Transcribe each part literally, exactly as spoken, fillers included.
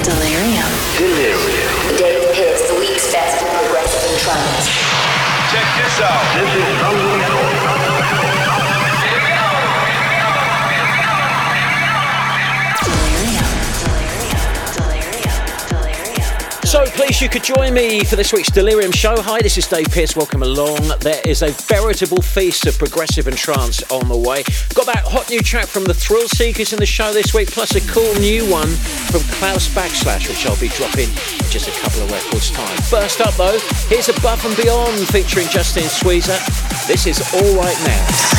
Delirium. Delirium. Dave Pitts, the week's best in progressive and trance. Check this out. This is So pleased you could join me for this week's Delirium show. Hi, this is Dave Pearce. Welcome along. There is a veritable feast of progressive and trance on the way. Got that hot new track from the Thrill Seekers in the show this week, plus a cool new one from Klaus Backslash, which I'll be dropping in just a couple of records' time. First up, though, here's Above and Beyond featuring Justin Squeezer. This is All Right Now.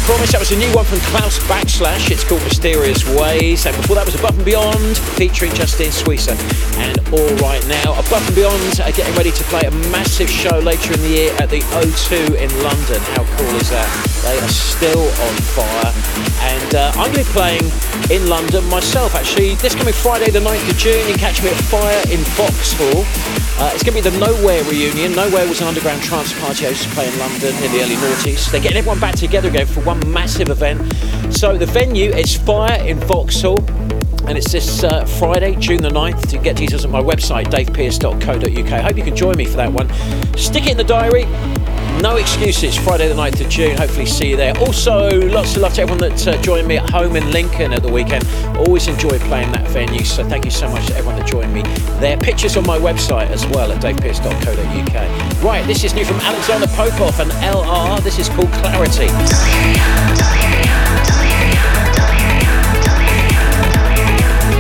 promised, that was a new one from Klaus Backslash. It's called Mysterious Ways. And before that was Above and Beyond featuring Justine Suissa and All Right Now. Above and Beyond are getting ready to play a massive show later in the year at the O two in London. How cool is that? They are still on fire. And uh, I'm going to be playing in London myself, actually. This coming Friday the ninth of June, you can catch me at Fire in Vauxhall. Uh, it's going to be the Nowhere reunion. Nowhere was an underground trance party I used to play in London in the early noughties. They're getting everyone back together again for one massive event. So the venue is Fire in Vauxhall, and it's this uh, Friday, June the ninth. To get details on my website, dave pearce dot co dot uk. I hope you can join me for that one. Stick it in the diary. No excuses, Friday the ninth of June, hopefully see you there. Also, lots of love to everyone that uh, joined me at home in Lincoln at the weekend. Always enjoy playing that venue, so thank you so much to everyone that joined me there. Pictures on my website as well at dave pearce dot co dot uk. Right, this is new from Alexander Popov and L R. This is called Clarity. Delirium, delirium, delirium, delirium, delirium,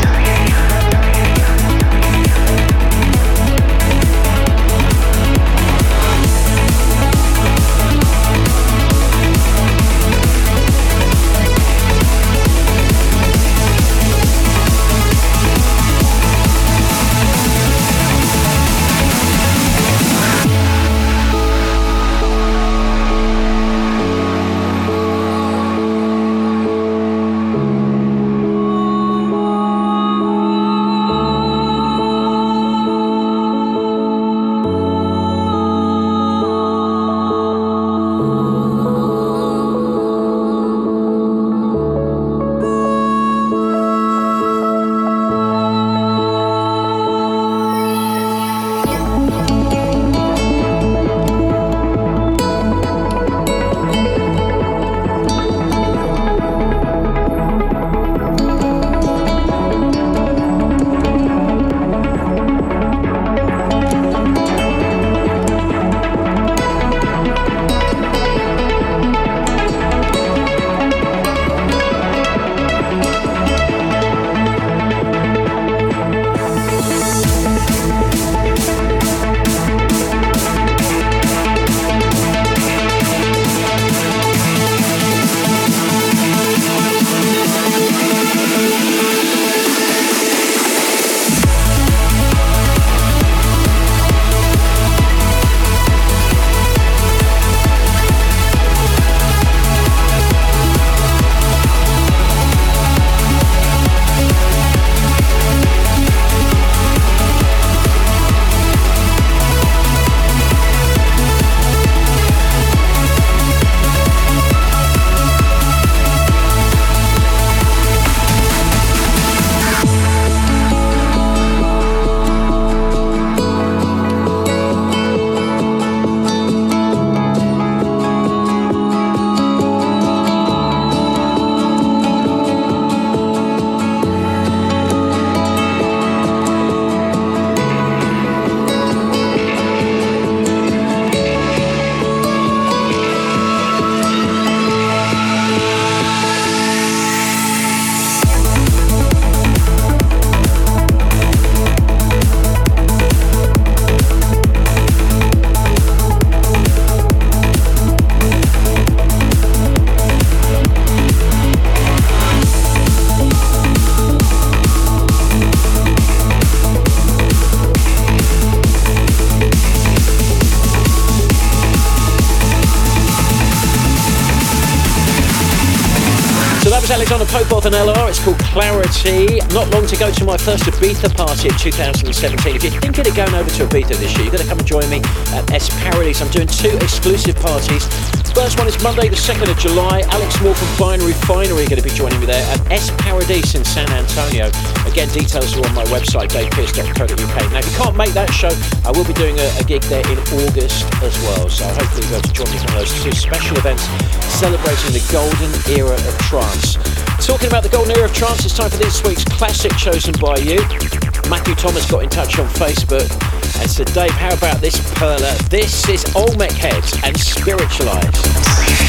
Alexander Popov and L R. It's called Clarity. Not long to go to my first Ibiza party of two thousand seventeen. If you're thinking of going over to Ibiza this year, you've got to come and join me at S Paradise. I'm doing two exclusive parties. First one is Monday the second of July. Alex Moore from Fine Refinery are going to be joining me there at S Paradise in San Antonio. Again, details are on my website, dave pearce dot co dot uk. Now, if you can't make that show, I will be doing a, a gig there in August as well. So hopefully you'll be able to join me for one of those two special events celebrating the golden era of trance. Talking about the golden era of trance, it's time for this week's classic chosen by you. Matthew Thomas got in touch on Facebook and said, Dave, how about this perler? This is Olmec Heads and Spiritualized.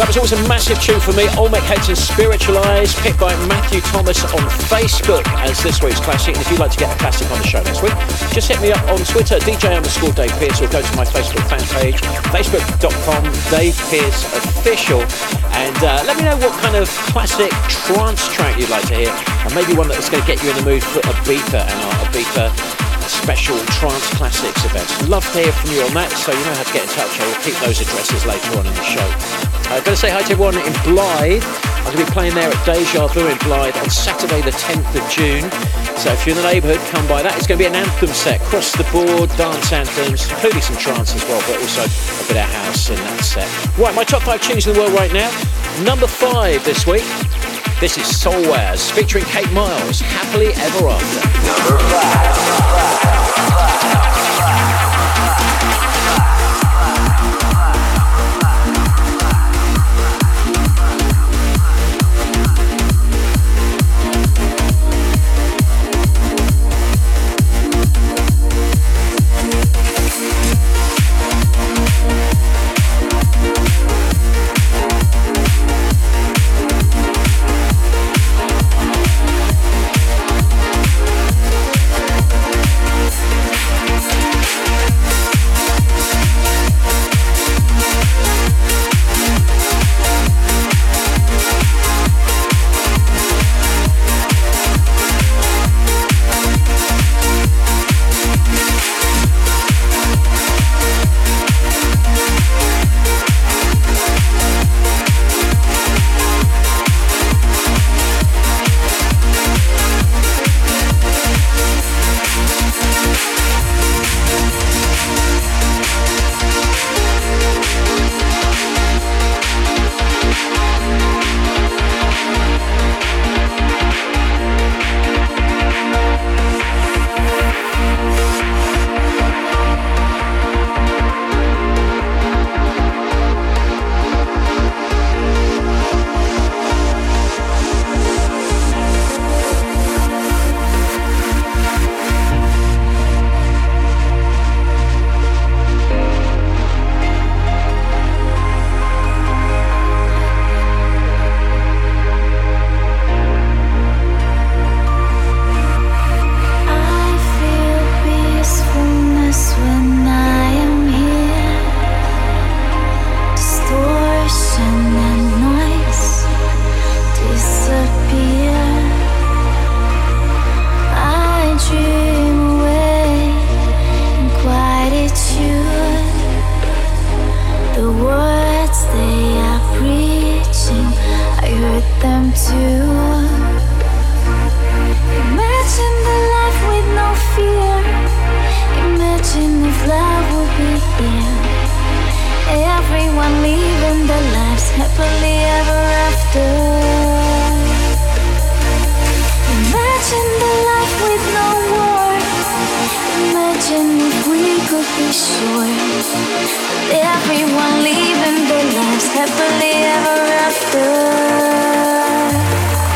was always a massive tune for me. Olmec Hector's Spiritualized, picked by Matthew Thomas on Facebook as this week's classic. And if you'd like to get a classic on the show next week, just hit me up on Twitter, D J underscore Dave Pearce, or go to my Facebook fan page, facebook dot com, Dave Pearce Official. And uh, let me know what kind of classic trance track you'd like to hear, and maybe one that's going to get you in the mood for Ibiza and our Ibiza special trance classics events. Love to hear from you on that, so you know how to get in touch. I will keep those addresses later on in the show. I'm going to say hi to everyone in Blythe. I'm going to be playing there at Deja Vu in Blythe on Saturday the tenth of June. So if you're in the neighbourhood, come by that. It's going to be an anthem set, across the board, dance anthems, including some trance as well, but also a bit of house in that set. Right, my top five tunes in the world right now. Number five this week. This is Soul Waz featuring Kate Miles, Happily Ever After. Number five. Everyone living their lives happily ever after.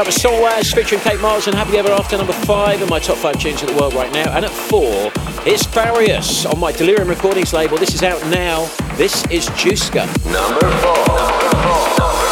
was Solwaz featuring Kate Miles and Happy Ever After, number five in my top five tunes of the world right now. And at four, it's Farius on my Delirium Recordings label. This is out now. This is Juska. Number four. Number four.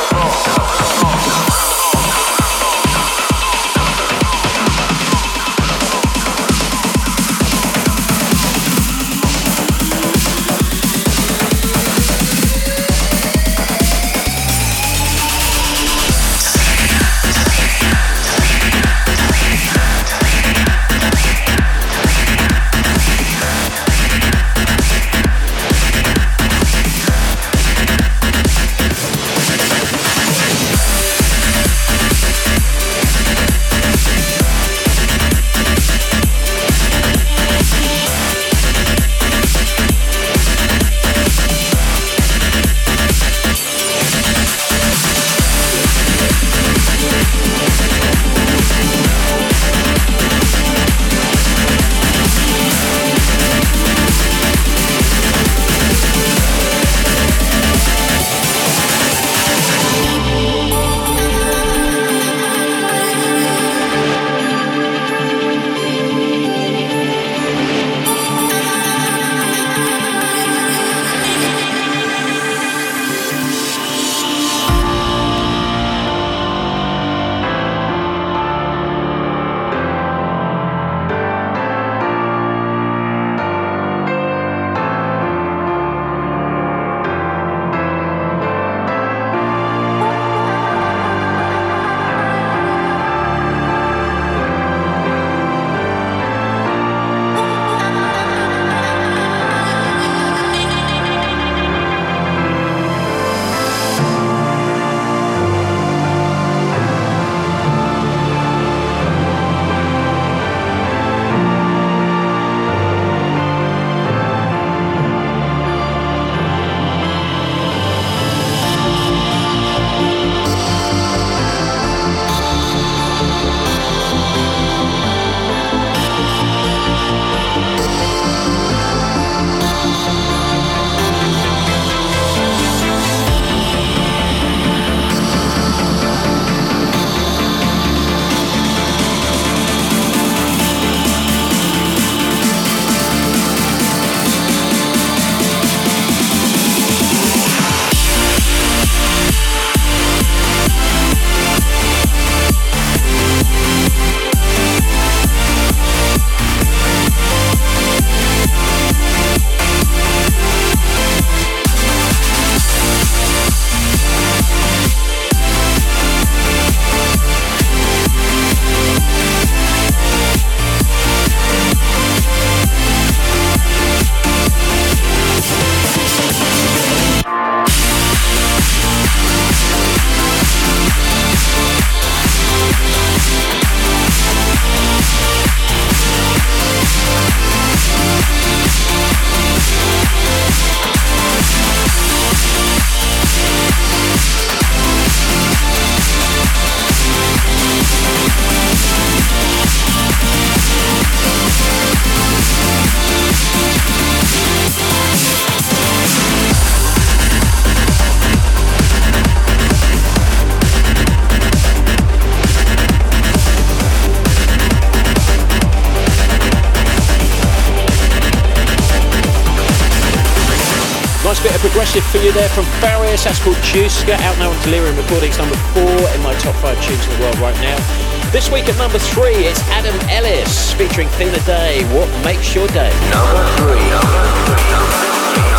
Nice bit of progressive for you there from Farius. That's called Juska, out now on Delirium Recordings, number four in my top five tunes in the world right now. This week at number three, it's Adam Ellis featuring Thina Day. What makes your day? Number three. Number three. Number three.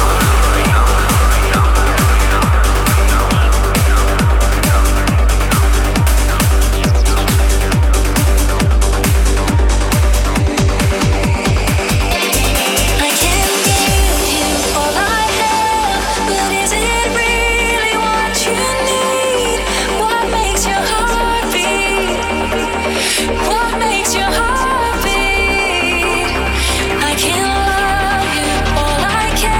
What makes your heart beat? I can't love you all I can.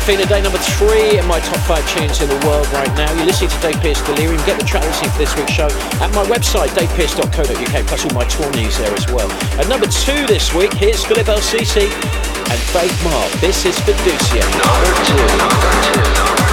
Fina Day number three in my top five tunes in the world right now. You're listening to Dave Pearce Delirium. Get the track listing for this week's show at my website, dave pearce dot co dot uk, plus all my tour news there as well. At number two this week, here's Philip L C C and Faith Mark. This is Fiducia. Number two. Number two.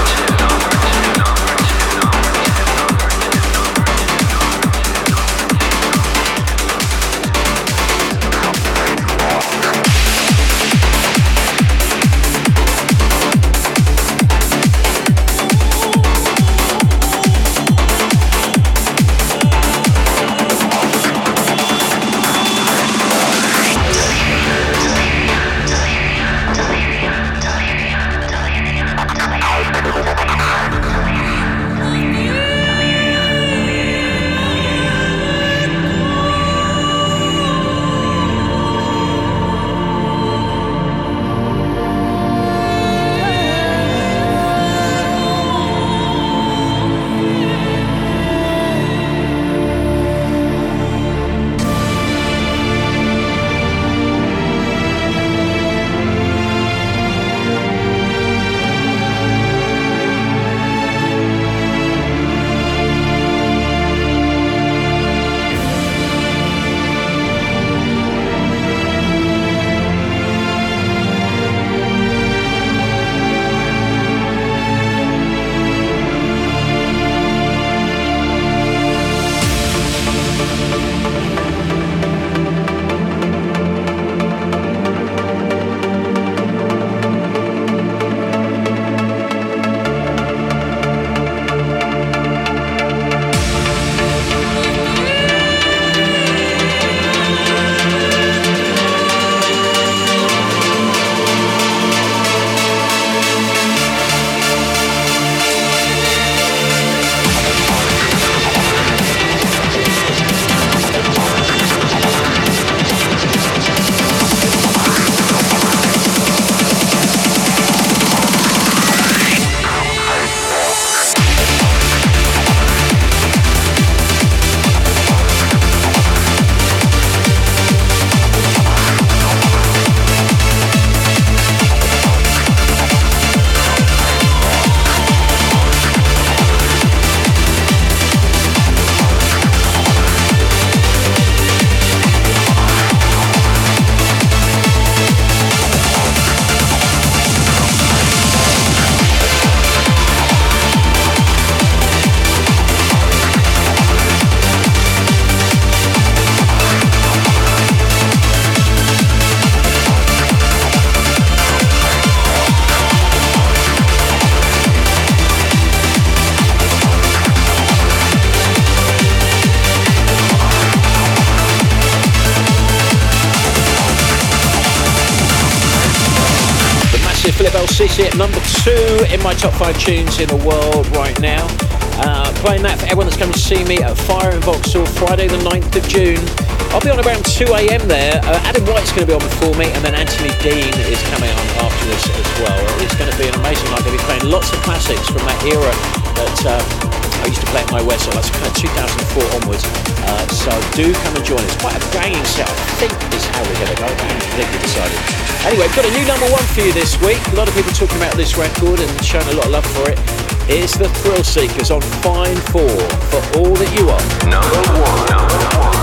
Philip L C C at number two in my top five tunes in the world right now. Uh, playing that for everyone that's coming to see me at Fire in Vauxhall Friday the ninth of June. I'll be on around two a.m. there. Uh, Adam White's going to be on before me, and then Anthony Dean is coming on after this as well. It's going to be an amazing night. Going to be playing lots of classics from that era that uh, I used to play at my West, so that's kind of two thousand four onwards. Uh, so do come and join us. Quite a banging set, I think, is how we're going to go. I haven't completely decided. Anyway, got a new number one for you this week. A lot of people talking about this record and showing a lot of love for it. It's the Thrill Seekers on Fine four for All That You Are. Number one. Number one.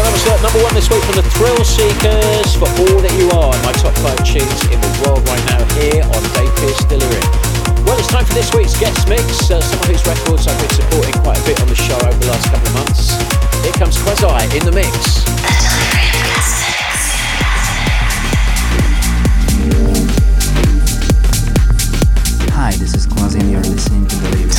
Dynamic Alert number one this week from the Thrill Seekers for All That You Are, my top five tunes in the world right now here on Dave Pearce Delirium. Well, it's time for this week's guest mix, uh, some of whose records I've been supporting quite a bit on the show over the last couple of months. Here comes Quasi in the mix. Hi, this is Quasi and you're listening to Delirium.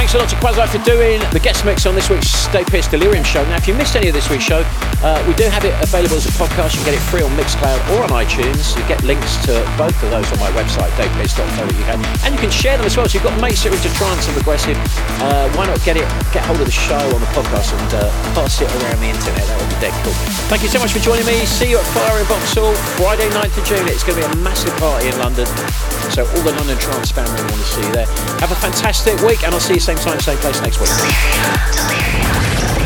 Thanks a lot to Quasi for doing the guest mix on this week's Dave Pearce Delirium show. Now, if you missed any of this week's show, uh, we do have it available as a podcast. You can get it free on Mixcloud or on iTunes. You get links to both of those on my website, dave pearce dot co dot uk, and you can share them as well. So you've got mates that are into trance and progressive. Uh, why not get it, get hold of the show on the podcast and uh, pass it around the internet? That would be dead cool. Thank you so much for joining me. See you at Fire in Vauxhall Friday, ninth of June. It's going to be a massive party in London. So all the London trance family want to see you there. Have a fantastic week, and I'll see you same time, same place next week. Delirium, delirium.